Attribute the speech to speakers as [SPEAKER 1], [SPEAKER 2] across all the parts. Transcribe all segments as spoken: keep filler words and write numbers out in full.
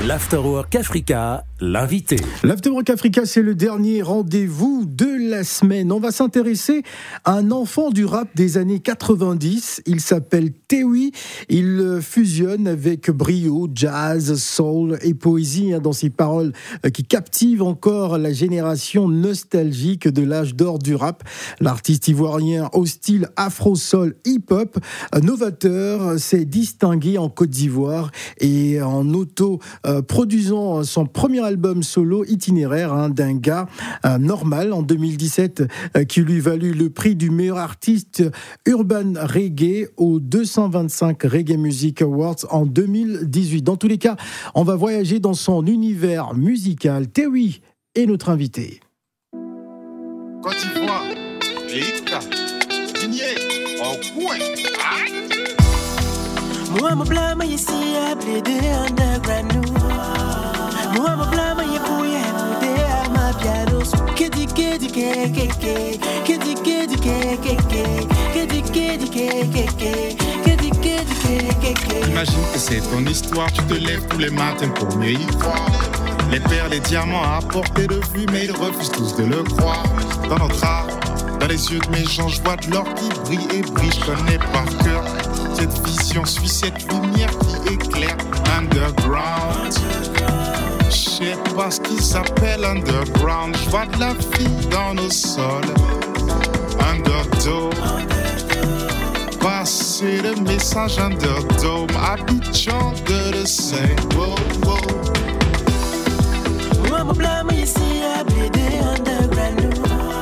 [SPEAKER 1] L'Afterwork Africa, l'invité.
[SPEAKER 2] L'Afterwork Africa, c'est le dernier rendez-vous de la semaine. On va s'intéresser à un enfant du rap des années quatre-vingt-dix. Il s'appelle Tewi. Il fusionne avec brio, jazz, soul et poésie dans ses paroles qui captivent encore la génération nostalgique de l'âge d'or du rap. L'artiste ivoirien au style afro-soul hip-hop, novateur, s'est distingué en Côte d'Ivoire et en auto Euh, produisant son premier album solo itinéraire hein, d'un gars euh, normal en deux mille dix-sept euh, qui lui valut le prix du meilleur artiste urban reggae aux deux cent vingt-cinq Reggae Music Awards en deux mille dix-huit. Dans tous les cas, on va voyager dans son univers musical. Tewi est notre invité.
[SPEAKER 3] Côte d'Ivoire, J-Ika, Digné, au coin.
[SPEAKER 4] Moi, mon blâme, ici, à plaider underground. Moi, mon blâme, il bouille, à ma piano. Kedi, kedi, kedi, kedi, kedi, kedi, kedi, kedi, kedi, kedi, kedi.
[SPEAKER 3] Imagine que c'est ton histoire, tu te lèves tous les matins pour mieux y croire. Les perles, les diamants à portée de vue, mais ils refusent tous de le croire. Dans notre art, dans les yeux de mes gens, je vois de l'or qui brille et brille, je connais par cœur. Cette vision suit cette lumière qui éclaire underground. Je sais pas ce qui s'appelle underground. Je vois de la vie dans nos sols. Underdome. Passer le message underdome. Abidjan de le sein. Wow, wow.
[SPEAKER 4] Moi, mon blâme ici à plaider underground.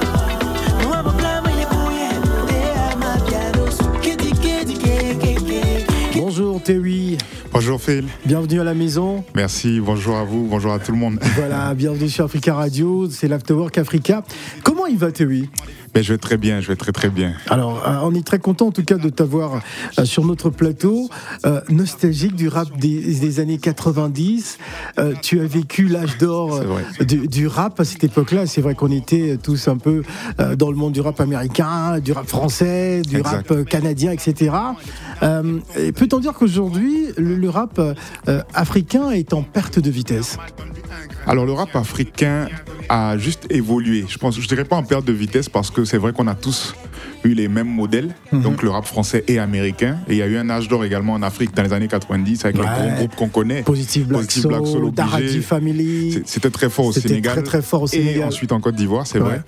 [SPEAKER 4] Moi, mon blâme il est bouillé à ma piano. Kedi, kedi, kedi.
[SPEAKER 2] Bonjour Tewi.
[SPEAKER 3] Bonjour Phil.
[SPEAKER 2] Bienvenue à la maison.
[SPEAKER 3] Merci, bonjour à vous, bonjour à tout le monde.
[SPEAKER 2] Voilà, bienvenue sur Africa Radio, c'est l'Afterwork Africa. Comment il va Tewi ?
[SPEAKER 3] Ben, je vais très bien, je vais très très bien.
[SPEAKER 2] Alors, euh, on est très content en tout cas de t'avoir euh, sur notre plateau, euh, nostalgique du rap des, des années quatre-vingt-dix. Euh, tu as vécu l'âge d'or euh, du, du rap à cette époque-là. C'est vrai qu'on était tous un peu euh, dans le monde du rap américain, du rap français, du
[SPEAKER 3] exact.
[SPEAKER 2] rap euh, canadien, et cetera. Euh, peut-on dire qu'aujourd'hui, le, le rap euh, africain est en perte de vitesse ?
[SPEAKER 3] Alors le rap africain a juste évolué. Je pense, je dirais pas en perte de vitesse parce que c'est vrai qu'on a tous eu les mêmes modèles. Mm-hmm. Donc le rap français et américain. Et il y a eu un âge d'or également en Afrique dans les années quatre-vingt-dix avec ouais. les gros groupes qu'on connaît.
[SPEAKER 2] Positive Black Positive Soul, Black Soul Daradi Family.
[SPEAKER 3] C'était très fort au
[SPEAKER 2] C'était
[SPEAKER 3] Sénégal.
[SPEAKER 2] Très très fort au Sénégal.
[SPEAKER 3] Et ensuite en Côte d'Ivoire, c'est ouais. vrai.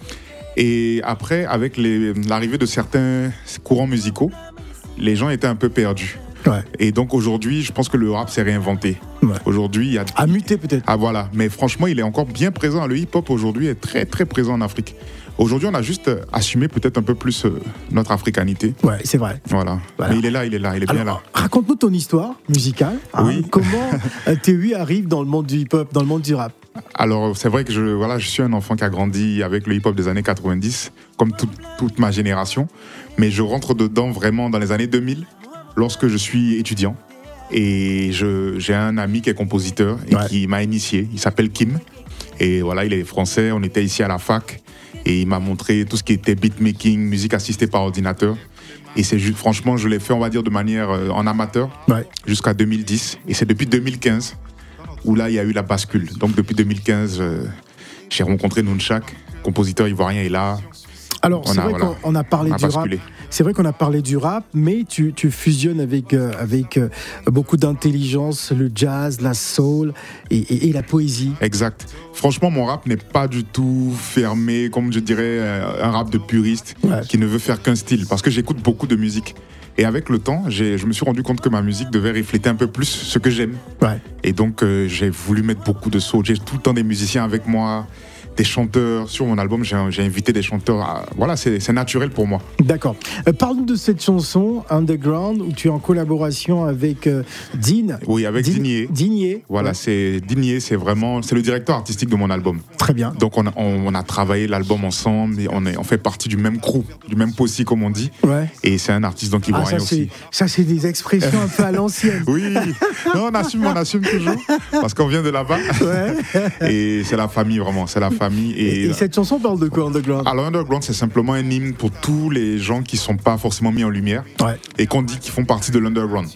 [SPEAKER 3] Et après, avec les, l'arrivée de certains courants musicaux, les gens étaient un peu perdus. Ouais. Et donc aujourd'hui, je pense que le rap s'est réinventé. Ouais. Aujourd'hui, il y a
[SPEAKER 2] a muté peut-être.
[SPEAKER 3] Ah voilà, mais franchement, il est encore bien présent. Le hip-hop aujourd'hui est très très présent en Afrique. Aujourd'hui, on a juste assumé peut-être un peu plus notre africanité.
[SPEAKER 2] Ouais, c'est vrai.
[SPEAKER 3] Voilà. voilà. Mais il est là, il est là, il est
[SPEAKER 2] Alors,
[SPEAKER 3] bien là.
[SPEAKER 2] Raconte-nous ton histoire musicale. Hein,
[SPEAKER 3] oui.
[SPEAKER 2] Comment Tewi arrive dans le monde du hip-hop, dans le monde du rap?
[SPEAKER 3] Alors, c'est vrai que je, voilà, je suis un enfant qui a grandi avec le hip-hop des années quatre-vingt-dix, comme toute, toute ma génération. Mais je rentre dedans vraiment dans les années deux mille. Lorsque je suis étudiant et je, j'ai un ami qui est compositeur et ouais. qui m'a initié, il s'appelle Kim et voilà, il est français, on était ici à la fac et il m'a montré tout ce qui était beatmaking, musique assistée par ordinateur et c'est juste, franchement, je l'ai fait, on va dire, de manière euh, en amateur ouais. jusqu'à deux mille dix et c'est depuis deux mille quinze où là il y a eu la bascule. Donc depuis deux mille quinze, euh, j'ai rencontré Nunchak, compositeur ivoirien, et là
[SPEAKER 2] alors, c'est a, vrai voilà, qu'on a parlé a du basculé. rap. C'est vrai qu'on a parlé du rap, mais tu, tu fusionnes avec, euh, avec euh, beaucoup d'intelligence, le jazz, la soul et, et, et la poésie.
[SPEAKER 3] Exact. Franchement, mon rap n'est pas du tout fermé, comme je dirais, euh, un rap de puriste ouais. qui ne veut faire qu'un style, parce que j'écoute beaucoup de musique. Et avec le temps, j'ai, je me suis rendu compte que ma musique devait refléter un peu plus ce que j'aime. Ouais. Et donc, euh, j'ai voulu mettre beaucoup de soul. J'ai tout le temps des musiciens avec moi, des chanteurs. Sur mon album, j'ai, j'ai invité des chanteurs. À... Voilà, c'est, c'est naturel pour moi.
[SPEAKER 2] D'accord. Euh, parle-nous de cette chanson, Underground, où tu es en collaboration avec euh, Dean.
[SPEAKER 3] Oui, avec
[SPEAKER 2] Dean,
[SPEAKER 3] Digné.
[SPEAKER 2] Digné.
[SPEAKER 3] Voilà, ouais. c'est Digné, c'est vraiment, c'est le directeur artistique de mon album.
[SPEAKER 2] Très bien.
[SPEAKER 3] Donc, on a, on, on a travaillé l'album ensemble, et on, est, on fait partie du même crew, du même posse, comme on dit. Ouais. Et c'est un artiste donc ivoirien
[SPEAKER 2] ah,
[SPEAKER 3] aussi.
[SPEAKER 2] Ça, c'est des expressions un peu à l'ancienne.
[SPEAKER 3] Oui, non, on assume, on assume toujours, parce qu'on vient de là-bas. Ouais. Et c'est la famille, vraiment, c'est la famille.
[SPEAKER 2] Et, et, et cette chanson parle de quoi, Underground?
[SPEAKER 3] Alors, Underground, c'est simplement un hymne pour tous les gens qui ne sont pas forcément mis en lumière ouais. et qu'on dit qu'ils font partie de l'Underground.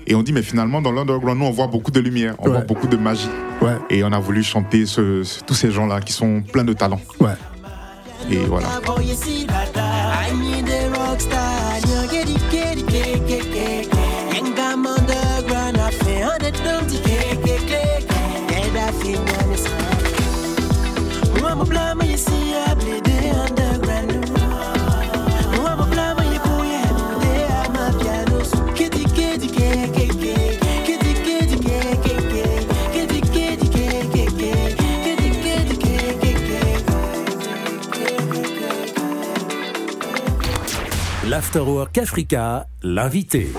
[SPEAKER 3] Et on dit, mais finalement, dans l'underground, nous, on voit beaucoup de lumière, on
[SPEAKER 2] Ouais.
[SPEAKER 3] voit beaucoup de magie.
[SPEAKER 2] Ouais.
[SPEAKER 3] Et on a voulu chanter ce, ce- tous ces gens-là qui sont pleins de talent.
[SPEAKER 2] Ouais.
[SPEAKER 3] Et voilà.
[SPEAKER 4] I need a rock star. You get it, get it, get it, get it. And I'm underground. I feel on the dumpty cake, cake, cake. And I feel on the sky. Mama blama, you see, I play the underground. Mama blama, you go, yeah, they are my pianos. Kitty, kitty, cake, cake, cake. Kitty, kitty, cake, cake, cake. Kitty, kitty, cake, cake, cake. Kitty, kitty, cake, cake, cake.
[SPEAKER 1] L'Afterwork Africa, l'invité.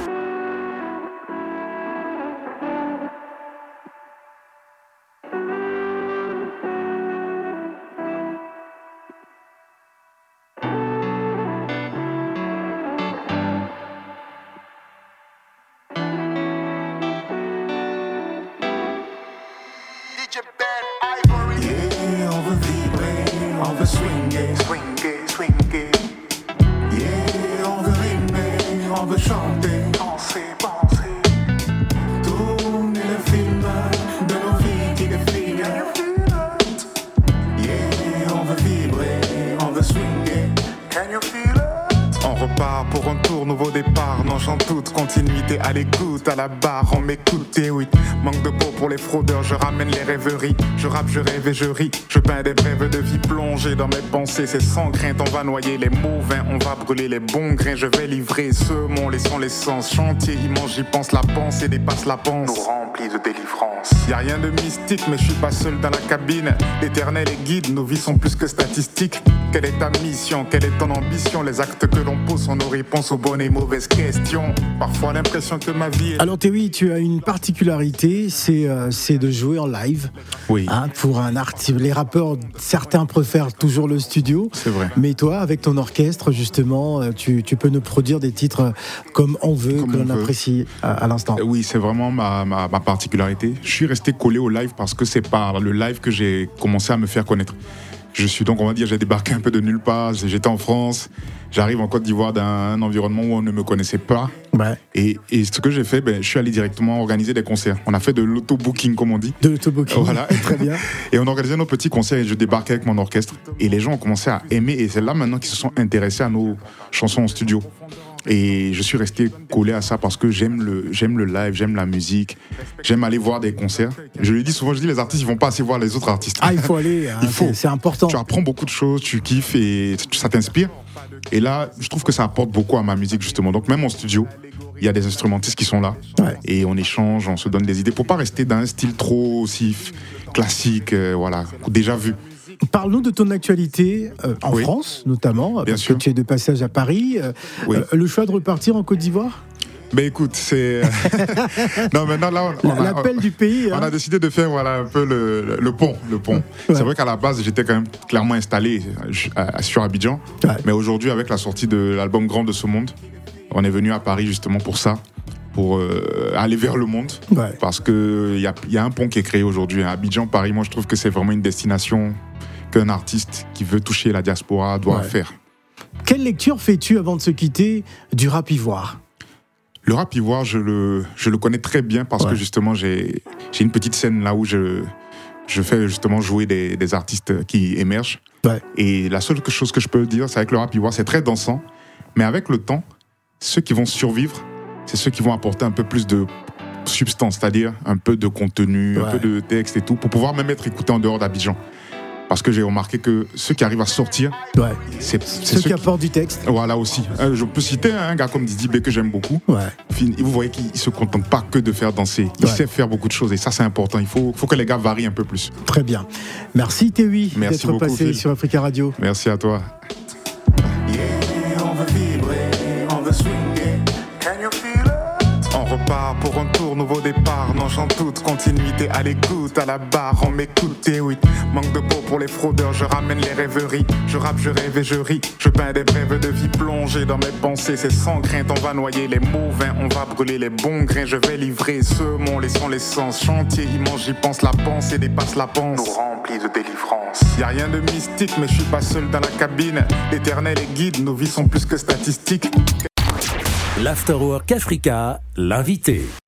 [SPEAKER 5] Yeah, on veut vibrer, on veut swinguer, swinguer, swinguer. Yeah, on veut rimer, on veut chanter, danser, danser. Tourner le film de nos vies qui défilent. Yeah, on veut vibrer, on veut swinguer. Can you feel it? On repart pour un tour, nouveau départ. Non, chante toute continuité à l'écoute, à la barre, on m'écoute, et oui. Manque de peau pour les fraudeurs, je ramène les rêveries. Je rappe, je rêve et je ris. Je peins des brèves de vie plongées dans mes pensées. C'est sans crainte, on va noyer les mauvais, on va brûler les bons grains. Je vais livrer ceux, mon laissant l'essence. Chantier immense, j'y pense, la pensée dépasse la panse. Nous remplis de délivrance. Y a rien de mystique, mais je suis pas seul dans la cabine. L'éternel est guide, nos vies sont plus que statistiques. Quelle est ta mission, quelle est ton ambition? Les actes que l'on pose sont nos réponses aux bonnes et mauvaises questions. Parfois l'impression que ma vie est...
[SPEAKER 2] Alors Théoui, tu as une particularité, c'est euh, c'est de jouer en live.
[SPEAKER 3] Oui.
[SPEAKER 2] Hein, pour un artiste, les rappeurs, certains préfèrent toujours le studio.
[SPEAKER 3] C'est vrai.
[SPEAKER 2] Mais toi, avec ton orchestre, justement, euh, tu, tu peux nous produire des titres comme on veut,
[SPEAKER 3] Comme
[SPEAKER 2] que
[SPEAKER 3] on
[SPEAKER 2] l'on
[SPEAKER 3] veut.
[SPEAKER 2] apprécie à, à l'instant.
[SPEAKER 3] Euh, Oui, c'est vraiment ma, ma, ma particularité. Je suis resté collé au live parce que c'est par le live que j'ai commencé à me faire connaître. Je suis donc, on va dire, j'ai débarqué un peu de nulle part. J'étais en France, j'arrive en Côte d'Ivoire d'un environnement où on ne me connaissait pas.
[SPEAKER 2] Ouais.
[SPEAKER 3] Et, et ce que j'ai fait, ben, je suis allé directement organiser des concerts. On a fait de l'auto-booking, comme on dit.
[SPEAKER 2] De l'autobooking.
[SPEAKER 3] Voilà.
[SPEAKER 2] Très bien.
[SPEAKER 3] Et on organisait nos petits concerts et je débarquais avec mon orchestre. Et les gens ont commencé à aimer. Et c'est là maintenant qu'ils se sont intéressés à nos chansons en studio. Et je suis resté collé à ça parce que j'aime le, j'aime le live, j'aime la musique, j'aime aller voir des concerts. Je le dis souvent, je dis les artistes, ils vont pas assez voir les autres artistes.
[SPEAKER 2] Ah, il faut aller, hein,
[SPEAKER 3] Il faut.
[SPEAKER 2] c'est- c'est important.
[SPEAKER 3] Tu apprends beaucoup de choses, tu kiffes et ça t'inspire. Et là, je trouve que ça apporte beaucoup à ma musique, justement. Donc, même en studio, il y a des instrumentistes qui sont là.
[SPEAKER 2] Ouais.
[SPEAKER 3] Et on échange, on se donne des idées pour pas rester dans un style trop aussi f- classique, euh, voilà, déjà vu.
[SPEAKER 2] Parle-nous de ton actualité euh, en
[SPEAKER 3] Oui.
[SPEAKER 2] France, notamment,
[SPEAKER 3] Bien
[SPEAKER 2] parce
[SPEAKER 3] sûr.
[SPEAKER 2] que tu es de passage à Paris. Euh,
[SPEAKER 3] Oui.
[SPEAKER 2] euh, le choix de repartir en Côte d'Ivoire?
[SPEAKER 3] Ben écoute, c'est. non, maintenant là, on, on a-
[SPEAKER 2] L'appel du pays.
[SPEAKER 3] On
[SPEAKER 2] hein.
[SPEAKER 3] a décidé de faire voilà, un peu le, le pont. Le pont.
[SPEAKER 2] Ouais.
[SPEAKER 3] C'est vrai qu'à la base, j'étais quand même clairement installé euh, sur Abidjan.
[SPEAKER 2] Ouais.
[SPEAKER 3] Mais aujourd'hui, avec la sortie de l'album Grand de ce monde, on est venu à Paris justement pour ça, pour euh, aller vers le monde.
[SPEAKER 2] Ouais.
[SPEAKER 3] Parce qu'il y a, y a un pont qui est créé aujourd'hui. À Abidjan, Paris, moi je trouve que c'est vraiment une destination qu'un artiste qui veut toucher la diaspora doit
[SPEAKER 2] Ouais.
[SPEAKER 3] faire.
[SPEAKER 2] Quelle lecture fais-tu avant de se quitter du rap ivoire?
[SPEAKER 3] Le rap ivoire, je le, je le connais très bien parce
[SPEAKER 2] Ouais.
[SPEAKER 3] que justement, j'ai, j'ai une petite scène là où je, je fais justement jouer des, des artistes qui émergent.
[SPEAKER 2] Ouais.
[SPEAKER 3] Et la seule chose que je peux dire, c'est avec le rap ivoire, c'est très dansant. Mais avec le temps, ceux qui vont survivre, c'est ceux qui vont apporter un peu plus de substance, c'est-à-dire un peu de contenu,
[SPEAKER 2] Ouais.
[SPEAKER 3] un peu de texte et tout, pour pouvoir même être écouté en dehors d'Abidjan. Parce que j'ai remarqué que ceux qui arrivent à sortir,
[SPEAKER 2] Ouais.
[SPEAKER 3] c'est, c'est
[SPEAKER 2] Ceux
[SPEAKER 3] ceux
[SPEAKER 2] qui
[SPEAKER 3] qui...
[SPEAKER 2] apportent du texte.
[SPEAKER 3] Voilà aussi. Euh, Je peux citer un gars comme Didi B que j'aime beaucoup.
[SPEAKER 2] Ouais.
[SPEAKER 3] Fin- Vous voyez qu'il ne se contente pas que de faire danser. Il
[SPEAKER 2] Ouais.
[SPEAKER 3] sait faire beaucoup de choses et ça, c'est important. Il faut, faut que les gars varient un peu plus.
[SPEAKER 2] Très bien. Merci Théoui
[SPEAKER 3] Merci
[SPEAKER 2] d'être
[SPEAKER 3] beaucoup,
[SPEAKER 2] passé
[SPEAKER 3] Phil.
[SPEAKER 2] sur Africa Radio.
[SPEAKER 3] Merci à toi.
[SPEAKER 5] Yeah, on veut vibrer, on veut swinguer. Can you feel it? On repart pour un tour, nouveau départ. Non, chante toute continuité à l'écoute, à la barre, on m'écoute, et oui. Manque de peau pour les fraudeurs, je ramène les rêveries. Je rappe, je rêve et je ris. Je peins des brèves de vie plongées dans mes pensées. C'est sans crainte, on va noyer les mauvais, on va brûler les bons grains. Je vais livrer ceux, mon laissant l'essence. Chantier immense, j'y pense, la pensée dépasse la panse. Nous remplis de délivrance. Y a rien de mystique, mais je suis pas seul dans la cabine. L'éternel est guide, nos vies sont plus que statistiques.
[SPEAKER 1] L'Afterwork Africa, l'invité.